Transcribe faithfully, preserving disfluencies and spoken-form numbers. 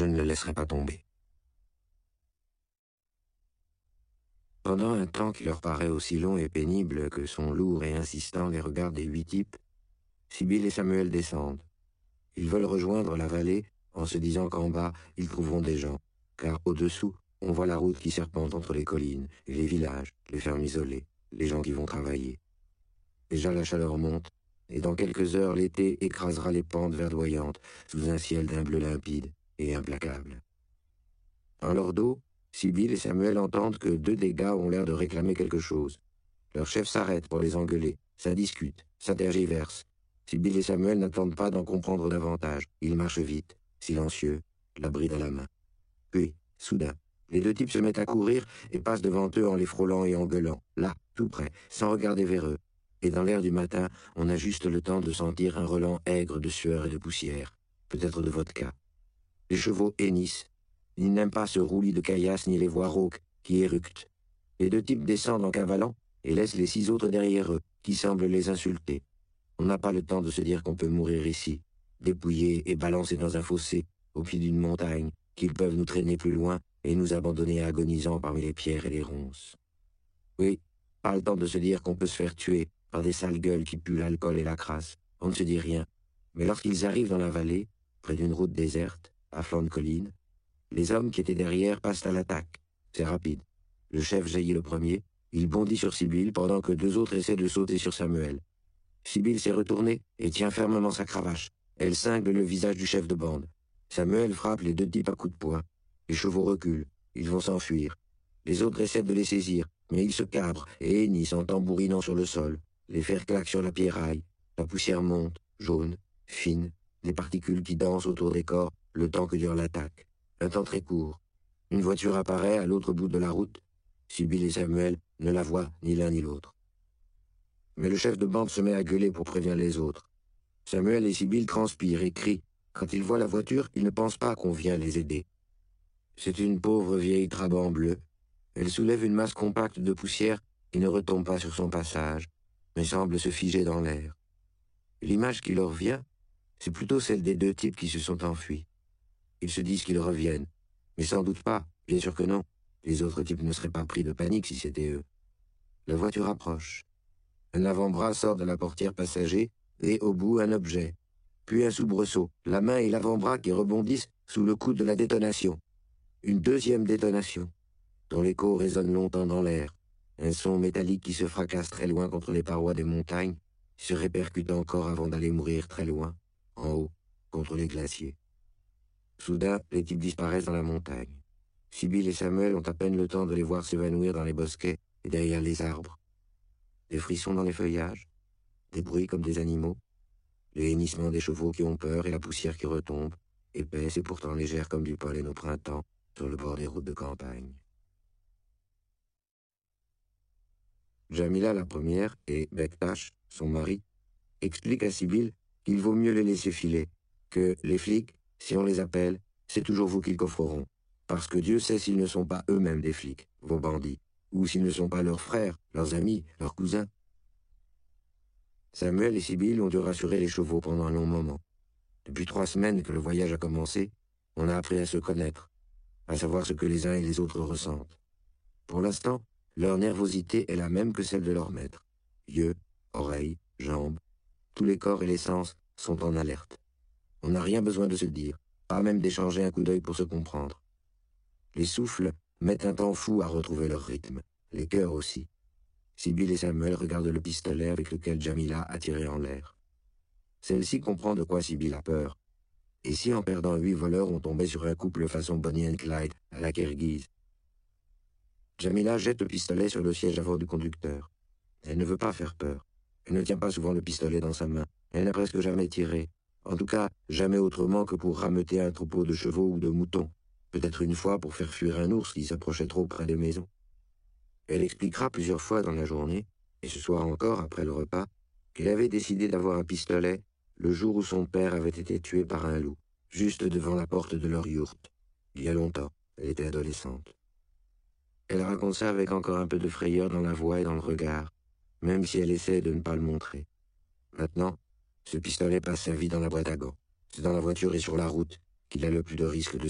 je ne le laisserai pas tomber. Pendant un temps qui leur paraît aussi long et pénible que sont lourds et insistants les regards des huit types, Sibyl et Samuel descendent. Ils veulent rejoindre la vallée en se disant qu'en bas, ils trouveront des gens, car au-dessous, on voit la route qui serpente entre les collines, et les villages, les fermes isolées, les gens qui vont travailler. Déjà la chaleur monte, et dans quelques heures l'été écrasera les pentes verdoyantes sous un ciel d'un bleu limpide et implacable. En leur dos, Sibyl et Samuel entendent que deux des gars ont l'air de réclamer quelque chose. Leur chef s'arrête pour les engueuler, ça discute, ça tergiverse. Sibyl et Samuel n'attendent pas d'en comprendre davantage. Ils marchent vite, silencieux, la bride à la main. Puis, soudain, les deux types se mettent à courir et passent devant eux en les frôlant et en gueulant, là, tout près, sans regarder vers eux. Et dans l'air du matin, on a juste le temps de sentir un relent aigre de sueur et de poussière, peut-être de vodka. Les chevaux hennissent. Ils n'aiment pas ce roulis de caillasse ni les voix rauques qui éructent. Les deux types descendent en cavalant et laissent les six autres derrière eux, qui semblent les insulter. On n'a pas le temps de se dire qu'on peut mourir ici, dépouillés et balancés dans un fossé, au pied d'une montagne, qu'ils peuvent nous traîner plus loin et nous abandonner agonisants parmi les pierres et les ronces. Oui, pas le temps de se dire qu'on peut se faire tuer par des sales gueules qui puent l'alcool et la crasse. On ne se dit rien. Mais lorsqu'ils arrivent dans la vallée, près d'une route déserte, à flanc de colline, les hommes qui étaient derrière passent à l'attaque. C'est rapide. Le chef jaillit le premier. Il bondit sur Sibyl pendant que deux autres essaient de sauter sur Samuel. Sibyl s'est retournée et tient fermement sa cravache. Elle cingle le visage du chef de bande. Samuel frappe les deux types à coups de poing. Les chevaux reculent. Ils vont s'enfuir. Les autres essaient de les saisir, mais ils se cabrent et hennissent en tambourinant sur le sol. Les fers claquent sur la pierraille. La poussière monte, jaune, fine, des particules qui dansent autour des corps le temps que dure l'attaque. Un temps très court. Une voiture apparaît à l'autre bout de la route. Sibyl et Samuel ne la voient ni l'un ni l'autre. Mais le chef de bande se met à gueuler pour prévenir les autres. Samuel et Sibyl transpirent et crient. Quand ils voient la voiture, ils ne pensent pas qu'on vient les aider. C'est une pauvre vieille Trabant bleue. Elle soulève une masse compacte de poussière et ne retombe pas sur son passage, mais semble se figer dans l'air. L'image qui leur vient, c'est plutôt celle des deux types qui se sont enfuis. Ils se disent qu'ils reviennent, mais sans doute pas, bien sûr que non. Les autres types ne seraient pas pris de panique si c'était eux. La voiture approche. Un avant-bras sort de la portière passager et au bout un objet. Puis un soubresaut, la main et l'avant-bras qui rebondissent sous le coup de la détonation. Une deuxième détonation, dont l'écho résonne longtemps dans l'air. Un son métallique qui se fracasse très loin contre les parois des montagnes, se répercute encore avant d'aller mourir très loin, en haut, contre les glaciers. Soudain, les types disparaissent dans la montagne. Sibyl et Samuel ont à peine le temps de les voir s'évanouir dans les bosquets et derrière les arbres. Des frissons dans les feuillages, des bruits comme des animaux, le hennissement des chevaux qui ont peur et la poussière qui retombe, épaisse et pourtant légère comme du pollen au printemps, sur le bord des routes de campagne. Jamila, la première, et Bektash, son mari, expliquent à Sibyl qu'il vaut mieux les laisser filer, que les flics, si on les appelle, c'est toujours vous qu'ils coffreront, parce que Dieu sait s'ils ne sont pas eux-mêmes des flics, vos bandits, ou s'ils ne sont pas leurs frères, leurs amis, leurs cousins. Samuel et Sibyl ont dû rassurer les chevaux pendant un long moment. Depuis trois semaines que le voyage a commencé, on a appris à se connaître, à savoir ce que les uns et les autres ressentent. Pour l'instant, leur nervosité est la même que celle de leur maître. Yeux, oreilles, jambes, tous les corps et les sens sont en alerte. On n'a rien besoin de se dire, pas même d'échanger un coup d'œil pour se comprendre. Les souffles mettent un temps fou à retrouver leur rythme, les cœurs aussi. Sibyl et Samuel regardent le pistolet avec lequel Jamila a tiré en l'air. Celle-ci comprend de quoi Sibyl a peur. Et si en perdant huit voleurs on tombait sur un couple façon Bonnie and Clyde à la Kirghize? Jamila jette le pistolet sur le siège avant du conducteur. Elle ne veut pas faire peur. Elle ne tient pas souvent le pistolet dans sa main. Elle n'a presque jamais tiré. En tout cas, jamais autrement que pour rameuter un troupeau de chevaux ou de moutons. Peut-être une fois pour faire fuir un ours qui s'approchait trop près des maisons. Elle expliquera plusieurs fois dans la journée, et ce soir encore après le repas, qu'elle avait décidé d'avoir un pistolet le jour où son père avait été tué par un loup, juste devant la porte de leur yourte. Il y a longtemps, elle était adolescente. Elle raconte ça avec encore un peu de frayeur dans la voix et dans le regard, même si elle essaie de ne pas le montrer. Maintenant, ce pistolet passe sa vie dans la boîte à gants. C'est dans la voiture et sur la route qu'il a le plus de risques de